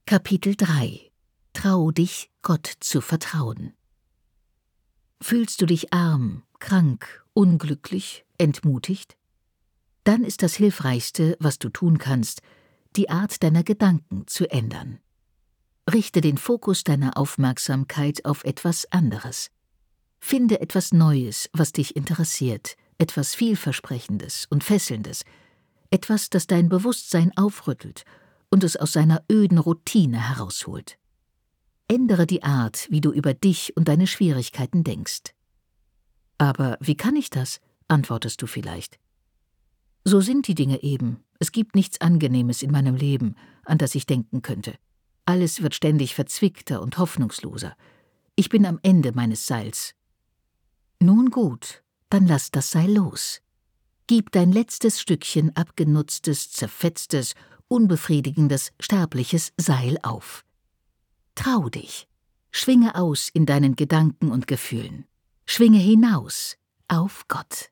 Kapitel 3: Trau dich, Gott zu vertrauen. Fühlst du dich arm, krank, unglücklich, entmutigt? Dann ist das Hilfreichste, was du tun kannst, die Art deiner Gedanken zu ändern. Richte den Fokus deiner Aufmerksamkeit auf etwas anderes. Finde etwas Neues, was dich interessiert, etwas Vielversprechendes und Fesselndes, etwas, das dein Bewusstsein aufrüttelt und es aus seiner öden Routine herausholt. Ändere die Art, wie du über dich und deine Schwierigkeiten denkst. Aber wie kann ich das? Antwortest du vielleicht. So sind die Dinge eben. Es gibt nichts Angenehmes in meinem Leben, an das ich denken könnte. Alles wird ständig verzwickter und hoffnungsloser. Ich bin am Ende meines Seils. Nun gut, dann lass das Seil los. Gib dein letztes Stückchen abgenutztes, zerfetztes, unbefriedigendes, sterbliches Seil auf. Trau dich. Schwinge aus in deinen Gedanken und Gefühlen. Schwinge hinaus auf Gott.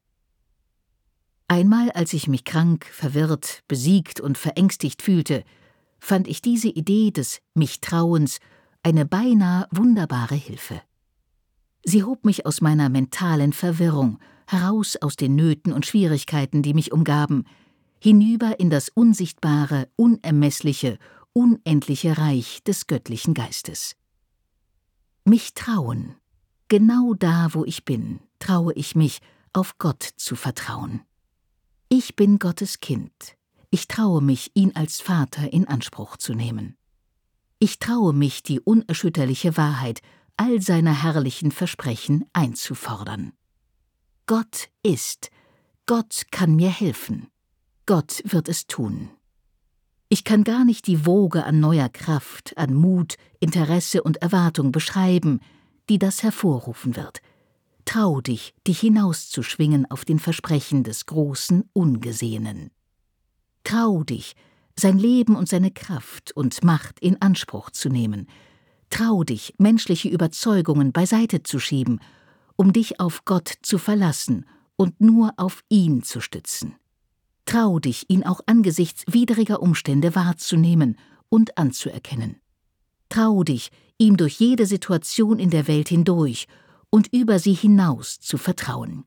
Einmal, als ich mich krank, verwirrt, besiegt und verängstigt fühlte, fand ich diese Idee des Mich-Trauens eine beinahe wunderbare Hilfe. Sie hob mich aus meiner mentalen Verwirrung, heraus aus den Nöten und Schwierigkeiten, die mich umgaben, hinüber in das unsichtbare, unermessliche, unendliche Reich des göttlichen Geistes. Mich trauen. Genau da, wo ich bin, traue ich mich, auf Gott zu vertrauen. Ich bin Gottes Kind. Ich traue mich, ihn als Vater in Anspruch zu nehmen. Ich traue mich, die unerschütterliche Wahrheit all seiner herrlichen Versprechen einzufordern. Gott ist. Gott kann mir helfen. Gott wird es tun. Ich kann gar nicht die Woge an neuer Kraft, an Mut, Interesse und Erwartung beschreiben, die das hervorrufen wird. Trau dich, dich hinauszuschwingen auf den Versprechen des großen Ungesehenen. Trau dich, sein Leben und seine Kraft und Macht in Anspruch zu nehmen. Trau dich, menschliche Überzeugungen beiseite zu schieben, um dich auf Gott zu verlassen und nur auf ihn zu stützen. Trau dich, ihn auch angesichts widriger Umstände wahrzunehmen und anzuerkennen. Trau dich, ihm durch jede Situation in der Welt hindurch und über sie hinaus zu vertrauen.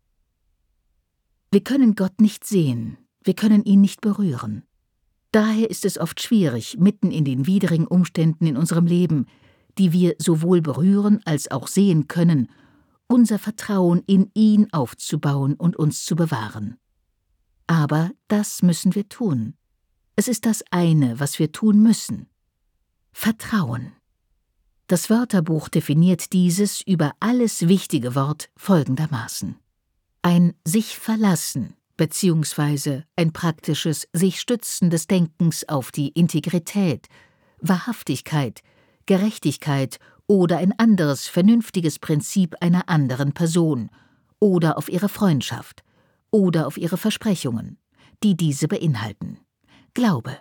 Wir können Gott nicht sehen, wir können ihn nicht berühren. Daher ist es oft schwierig, mitten in den widrigen Umständen in unserem Leben, die wir sowohl berühren als auch sehen können, unser Vertrauen in ihn aufzubauen und uns zu bewahren. Aber das müssen wir tun. Es ist das eine, was wir tun müssen. Vertrauen. Das Wörterbuch definiert dieses über alles wichtige Wort folgendermaßen: ein sich verlassen bzw. ein praktisches sich stützen des Denkens auf die Integrität, Wahrhaftigkeit, Gerechtigkeit oder ein anderes vernünftiges Prinzip einer anderen Person oder auf ihre Freundschaft oder auf ihre Versprechungen, die diese beinhalten. Glaube.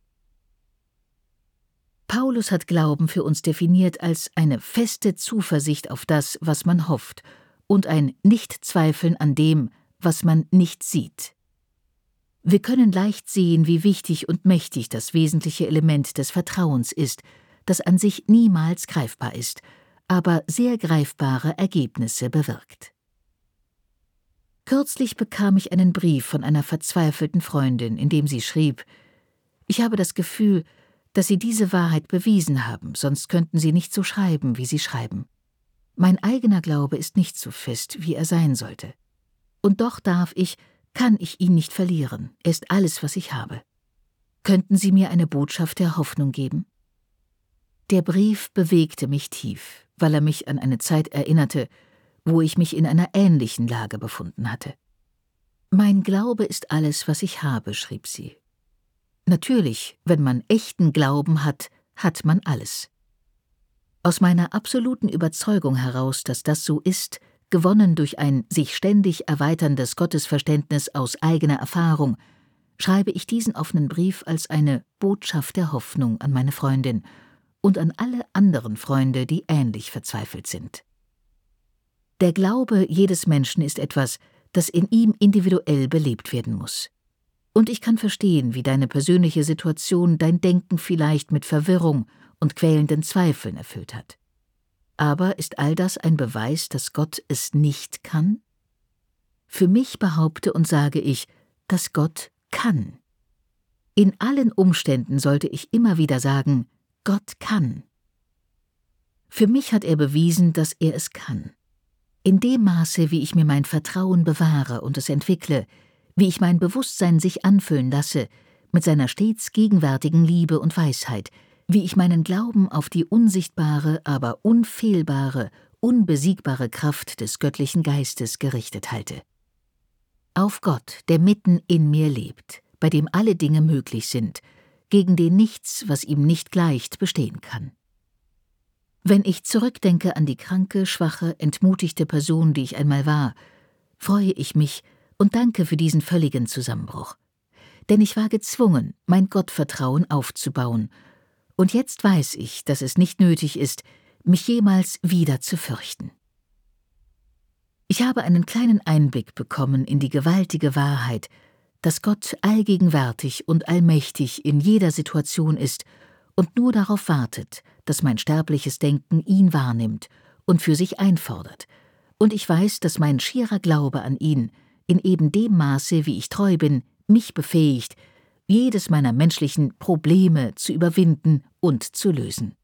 Paulus hat Glauben für uns definiert als eine feste Zuversicht auf das, was man hofft, und ein Nichtzweifeln an dem, was man nicht sieht. Wir können leicht sehen, wie wichtig und mächtig das wesentliche Element des Vertrauens ist, das an sich niemals greifbar ist, aber sehr greifbare Ergebnisse bewirkt. Kürzlich bekam ich einen Brief von einer verzweifelten Freundin, in dem sie schrieb: Ich habe das Gefühl, dass Sie diese Wahrheit bewiesen haben, sonst könnten Sie nicht so schreiben, wie Sie schreiben. Mein eigener Glaube ist nicht so fest, wie er sein sollte. Und doch kann ich ihn nicht verlieren. Er ist alles, was ich habe. Könnten Sie mir eine Botschaft der Hoffnung geben? Der Brief bewegte mich tief, weil er mich an eine Zeit erinnerte, wo ich mich in einer ähnlichen Lage befunden hatte. Mein Glaube ist alles, was ich habe, schrieb sie. Natürlich, wenn man echten Glauben hat, hat man alles. Aus meiner absoluten Überzeugung heraus, dass das so ist, gewonnen durch ein sich ständig erweiterndes Gottesverständnis aus eigener Erfahrung, schreibe ich diesen offenen Brief als eine Botschaft der Hoffnung an meine Freundin und an alle anderen Freunde, die ähnlich verzweifelt sind. Der Glaube jedes Menschen ist etwas, das in ihm individuell belebt werden muss. Und ich kann verstehen, wie deine persönliche Situation dein Denken vielleicht mit Verwirrung und quälenden Zweifeln erfüllt hat. Aber ist all das ein Beweis, dass Gott es nicht kann? Für mich behaupte und sage ich, dass Gott kann. In allen Umständen sollte ich immer wieder sagen, Gott kann. Für mich hat er bewiesen, dass er es kann. In dem Maße, wie ich mir mein Vertrauen bewahre und es entwickle, wie ich mein Bewusstsein sich anfüllen lasse, mit seiner stets gegenwärtigen Liebe und Weisheit, wie ich meinen Glauben auf die unsichtbare, aber unfehlbare, unbesiegbare Kraft des göttlichen Geistes gerichtet halte. Auf Gott, der mitten in mir lebt, bei dem alle Dinge möglich sind, gegen den nichts, was ihm nicht gleicht, bestehen kann. Wenn ich zurückdenke an die kranke, schwache, entmutigte Person, die ich einmal war, freue ich mich und danke für diesen völligen Zusammenbruch. Denn ich war gezwungen, mein Gottvertrauen aufzubauen, und jetzt weiß ich, dass es nicht nötig ist, mich jemals wieder zu fürchten. Ich habe einen kleinen Einblick bekommen in die gewaltige Wahrheit, dass Gott allgegenwärtig und allmächtig in jeder Situation ist und nur darauf wartet, dass mein sterbliches Denken ihn wahrnimmt und für sich einfordert, und ich weiß, dass mein schierer Glaube an ihn, in eben dem Maße, wie ich treu bin, mich befähigt, jedes meiner menschlichen Probleme zu überwinden und zu lösen.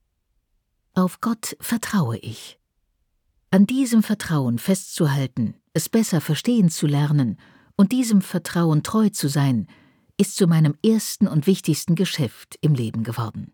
Auf Gott vertraue ich. An diesem Vertrauen festzuhalten, es besser verstehen zu lernen und diesem Vertrauen treu zu sein, ist zu meinem ersten und wichtigsten Geschäft im Leben geworden.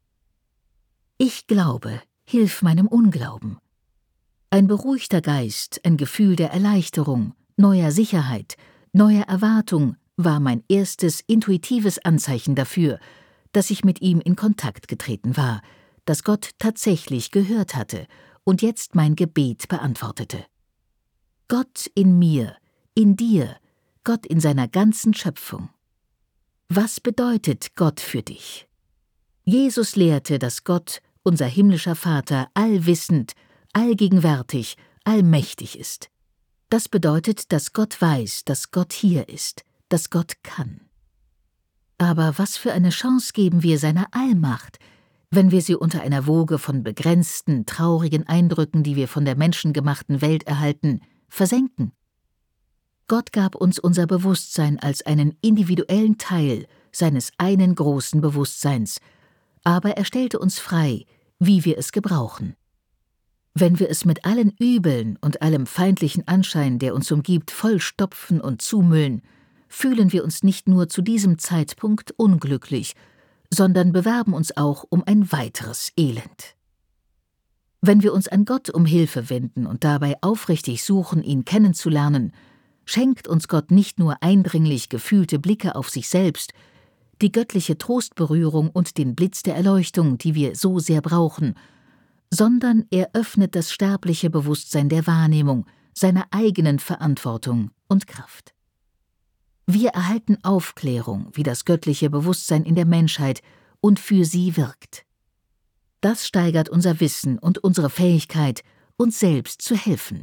Ich glaube, hilf meinem Unglauben. Ein beruhigter Geist, ein Gefühl der Erleichterung, neuer Sicherheit, neuer Erwartung war mein erstes intuitives Anzeichen dafür, dass ich mit ihm in Kontakt getreten war, dass Gott tatsächlich gehört hatte und jetzt mein Gebet beantwortete. Gott in mir, in dir, Gott in seiner ganzen Schöpfung. Was bedeutet Gott für dich? Jesus lehrte, dass Gott, unser himmlischer Vater, allwissend, allgegenwärtig, allmächtig ist. Das bedeutet, dass Gott weiß, dass Gott hier ist, dass Gott kann. Aber was für eine Chance geben wir seiner Allmacht, wenn wir sie unter einer Woge von begrenzten, traurigen Eindrücken, die wir von der menschengemachten Welt erhalten, versenken? Gott gab uns unser Bewusstsein als einen individuellen Teil seines einen großen Bewusstseins, aber er stellte uns frei, wie wir es gebrauchen. Wenn wir es mit allen Übeln und allem feindlichen Anschein, der uns umgibt, vollstopfen und zumüllen, fühlen wir uns nicht nur zu diesem Zeitpunkt unglücklich, sondern bewerben uns auch um ein weiteres Elend. Wenn wir uns an Gott um Hilfe wenden und dabei aufrichtig suchen, ihn kennenzulernen, schenkt uns Gott nicht nur eindringlich gefühlte Blicke auf sich selbst, die göttliche Trostberührung und den Blitz der Erleuchtung, die wir so sehr brauchen, sondern er öffnet das sterbliche Bewusstsein der Wahrnehmung, seiner eigenen Verantwortung und Kraft. Wir erhalten Aufklärung, wie das göttliche Bewusstsein in der Menschheit und für sie wirkt. Das steigert unser Wissen und unsere Fähigkeit, uns selbst zu helfen.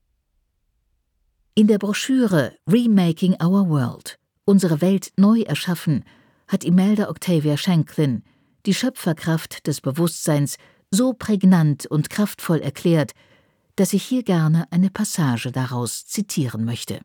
In der Broschüre Remaking Our World, unsere Welt neu erschaffen, hat Imelda Octavia Shanklin die Schöpferkraft des Bewusstseins so prägnant und kraftvoll erklärt, dass ich hier gerne eine Passage daraus zitieren möchte.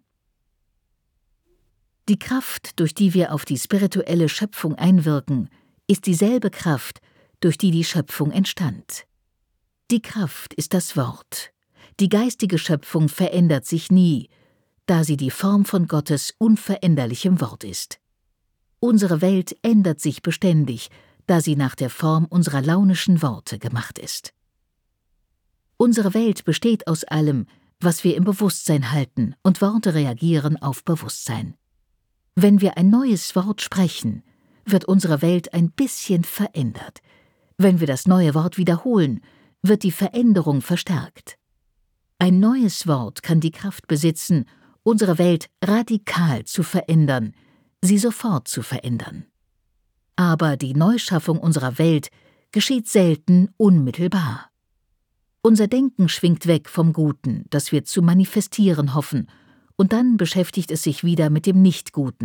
Die Kraft, durch die wir auf die spirituelle Schöpfung einwirken, ist dieselbe Kraft, durch die die Schöpfung entstand. Die Kraft ist das Wort. Die geistige Schöpfung verändert sich nie, da sie die Form von Gottes unveränderlichem Wort ist. Unsere Welt ändert sich beständig, da sie nach der Form unserer launischen Worte gemacht ist. Unsere Welt besteht aus allem, was wir im Bewusstsein halten, und Worte reagieren auf Bewusstsein. Wenn wir ein neues Wort sprechen, wird unsere Welt ein bisschen verändert. Wenn wir das neue Wort wiederholen, wird die Veränderung verstärkt. Ein neues Wort kann die Kraft besitzen, unsere Welt radikal zu verändern, sie sofort zu verändern. Aber die Neuschaffung unserer Welt geschieht selten unmittelbar. Unser Denken schwingt weg vom Guten, das wir zu manifestieren hoffen, und dann beschäftigt es sich wieder mit dem Nichtguten,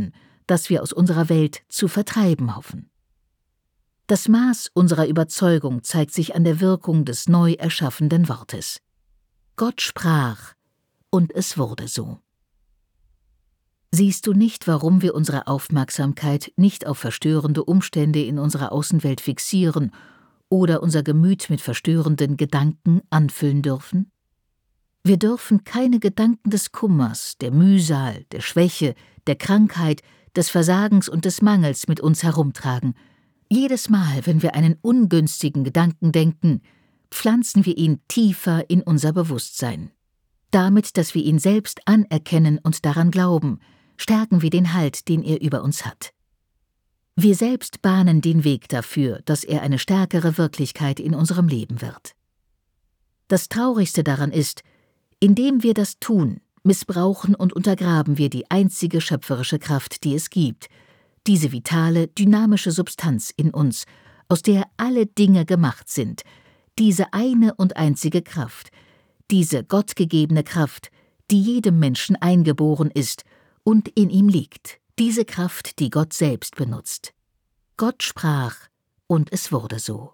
das wir aus unserer Welt zu vertreiben hoffen. Das Maß unserer Überzeugung zeigt sich an der Wirkung des neu erschaffenden Wortes. Gott sprach, und es wurde so. Siehst du nicht, warum wir unsere Aufmerksamkeit nicht auf verstörende Umstände in unserer Außenwelt fixieren oder unser Gemüt mit verstörenden Gedanken anfüllen dürfen? Wir dürfen keine Gedanken des Kummers, der Mühsal, der Schwäche, der Krankheit, des Versagens und des Mangels mit uns herumtragen. Jedes Mal, wenn wir einen ungünstigen Gedanken denken, pflanzen wir ihn tiefer in unser Bewusstsein. Damit, dass wir ihn selbst anerkennen und daran glauben, stärken wir den Halt, den er über uns hat. Wir selbst bahnen den Weg dafür, dass er eine stärkere Wirklichkeit in unserem Leben wird. Das Traurigste daran ist, indem wir das tun, missbrauchen und untergraben wir die einzige schöpferische Kraft, die es gibt, diese vitale, dynamische Substanz in uns, aus der alle Dinge gemacht sind, diese eine und einzige Kraft, diese gottgegebene Kraft, die jedem Menschen eingeboren ist und in ihm liegt, diese Kraft, die Gott selbst benutzt. Gott sprach, und es wurde so.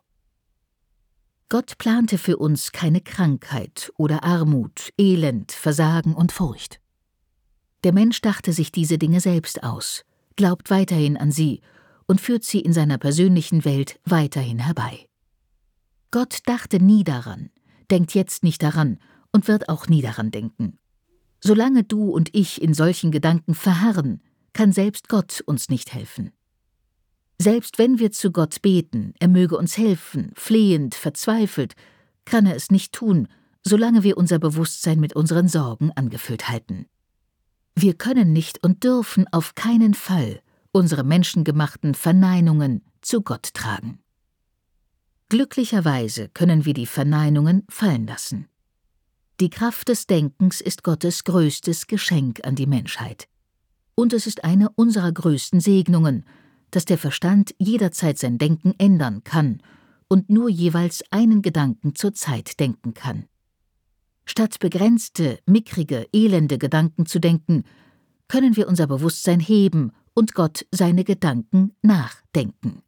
Gott plante für uns keine Krankheit oder Armut, Elend, Versagen und Furcht. Der Mensch dachte sich diese Dinge selbst aus, glaubt weiterhin an sie und führt sie in seiner persönlichen Welt weiterhin herbei. Gott dachte nie daran, denkt jetzt nicht daran und wird auch nie daran denken. Solange du und ich in solchen Gedanken verharren, kann selbst Gott uns nicht helfen. Selbst wenn wir zu Gott beten, er möge uns helfen, flehend, verzweifelt, kann er es nicht tun, solange wir unser Bewusstsein mit unseren Sorgen angefüllt halten. Wir können nicht und dürfen auf keinen Fall unsere menschengemachten Verneinungen zu Gott tragen. Glücklicherweise können wir die Verneinungen fallen lassen. Die Kraft des Denkens ist Gottes größtes Geschenk an die Menschheit. Und es ist eine unserer größten Segnungen, dass der Verstand jederzeit sein Denken ändern kann und nur jeweils einen Gedanken zur Zeit denken kann. Statt begrenzte, mickrige, elende Gedanken zu denken, können wir unser Bewusstsein heben und Gott seine Gedanken nachdenken.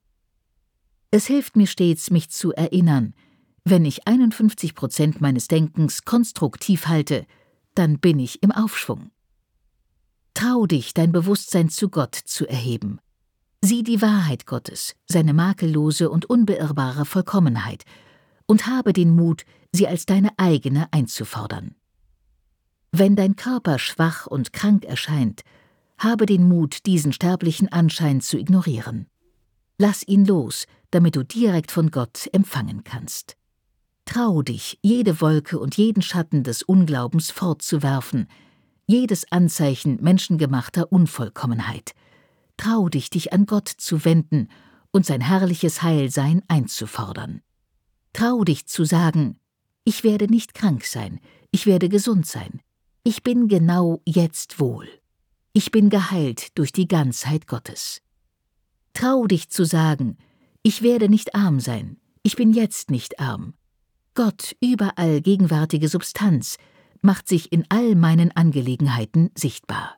Es hilft mir stets, mich zu erinnern, wenn ich 51% meines Denkens konstruktiv halte, dann bin ich im Aufschwung. Trau dich, dein Bewusstsein zu Gott zu erheben. Sieh die Wahrheit Gottes, seine makellose und unbeirrbare Vollkommenheit, und habe den Mut, sie als deine eigene einzufordern. Wenn dein Körper schwach und krank erscheint, habe den Mut, diesen sterblichen Anschein zu ignorieren. Lass ihn los, damit du direkt von Gott empfangen kannst. Trau dich, jede Wolke und jeden Schatten des Unglaubens fortzuwerfen, jedes Anzeichen menschengemachter Unvollkommenheit. Trau dich, dich an Gott zu wenden und sein herrliches Heilsein einzufordern. Trau dich zu sagen, ich werde nicht krank sein, ich werde gesund sein. Ich bin genau jetzt wohl. Ich bin geheilt durch die Ganzheit Gottes. Trau dich zu sagen, ich werde nicht arm sein, ich bin jetzt nicht arm. Gott, überall gegenwärtige Substanz, macht sich in all meinen Angelegenheiten sichtbar.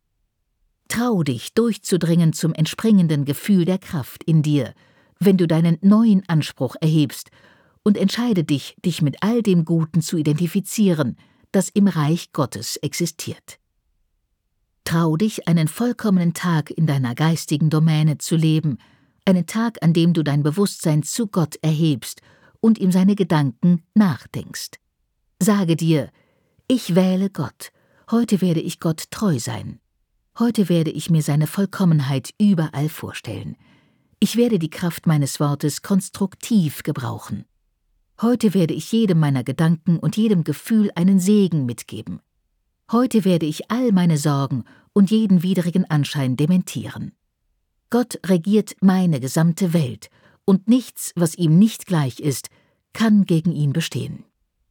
Trau dich, durchzudringen zum entspringenden Gefühl der Kraft in dir, wenn du deinen neuen Anspruch erhebst, und entscheide dich, dich mit all dem Guten zu identifizieren, das im Reich Gottes existiert. Trau dich, einen vollkommenen Tag in deiner geistigen Domäne zu leben, einen Tag, an dem du dein Bewusstsein zu Gott erhebst und ihm seine Gedanken nachdenkst. Sage dir, ich wähle Gott, heute werde ich Gott treu sein. Heute werde ich mir seine Vollkommenheit überall vorstellen. Ich werde die Kraft meines Wortes konstruktiv gebrauchen. Heute werde ich jedem meiner Gedanken und jedem Gefühl einen Segen mitgeben. Heute werde ich all meine Sorgen und jeden widrigen Anschein dementieren. Gott regiert meine gesamte Welt, und nichts, was ihm nicht gleich ist, kann gegen ihn bestehen.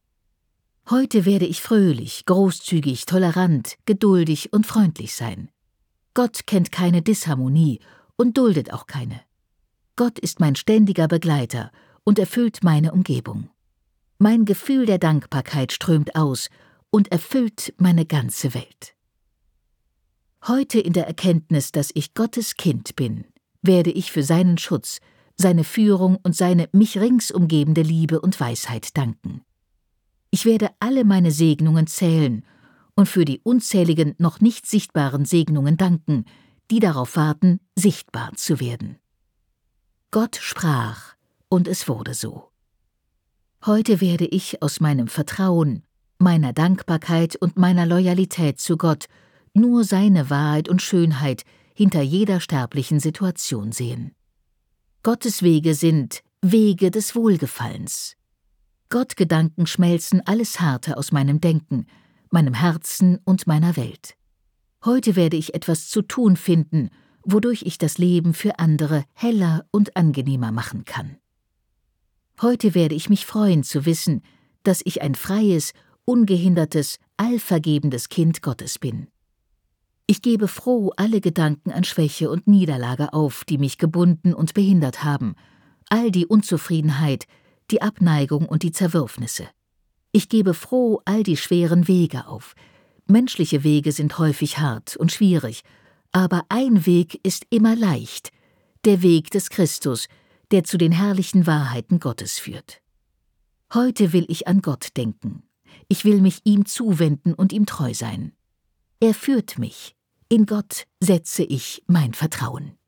Heute werde ich fröhlich, großzügig, tolerant, geduldig und freundlich sein. Gott kennt keine Disharmonie und duldet auch keine. Gott ist mein ständiger Begleiter und erfüllt meine Umgebung. Mein Gefühl der Dankbarkeit strömt aus und erfüllt meine ganze Welt. Heute in der Erkenntnis, dass ich Gottes Kind bin, werde ich für seinen Schutz, seine Führung und seine mich rings umgebende Liebe und Weisheit danken. Ich werde alle meine Segnungen zählen und für die unzähligen, noch nicht sichtbaren Segnungen danken, die darauf warten, sichtbar zu werden. Gott sprach, und es wurde so. Heute werde ich aus meinem Vertrauen, meiner Dankbarkeit und meiner Loyalität zu Gott nur seine Wahrheit und Schönheit hinter jeder sterblichen Situation sehen. Gottes Wege sind Wege des Wohlgefallens. Gottgedanken schmelzen alles Harte aus meinem Denken, meinem Herzen und meiner Welt. Heute werde ich etwas zu tun finden, wodurch ich das Leben für andere heller und angenehmer machen kann. Heute werde ich mich freuen zu wissen, dass ich ein freies, ungehindertes, allvergebendes Kind Gottes bin. Ich gebe froh alle Gedanken an Schwäche und Niederlage auf, die mich gebunden und behindert haben, all die Unzufriedenheit, die Abneigung und die Zerwürfnisse. Ich gebe froh all die schweren Wege auf. Menschliche Wege sind häufig hart und schwierig, aber ein Weg ist immer leicht, der Weg des Christus, der zu den herrlichen Wahrheiten Gottes führt. Heute will ich an Gott denken. Ich will mich ihm zuwenden und ihm treu sein. Er führt mich. In Gott setze ich mein Vertrauen.